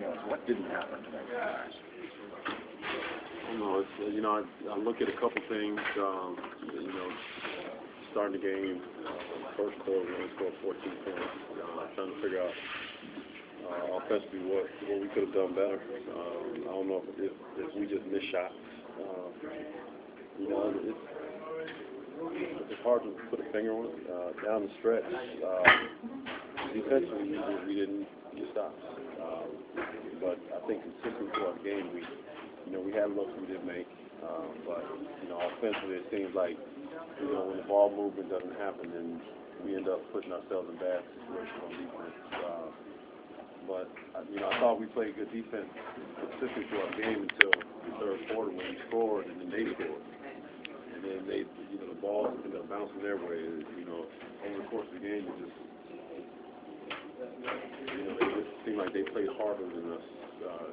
What didn't happen today, guys? I don't know. It's, I look at a couple things. Starting the game, first quarter, we only scored 14 points. Trying to figure out offensively what we could have done better. I don't know if we just missed shots. It's hard to put a finger on it. Down the stretch, defensively we didn't get stops. But I think consistent throughout the game, we had looks we didn't make. But offensively, it seems like when the ball movement doesn't happen, then we end up putting ourselves in bad situations on defense. But I thought we played good defense consistently throughout the game until the third quarter when we scored and then they scored. And then the balls ended up bouncing their way. Over the course of the game, it just seemed like they played harder than us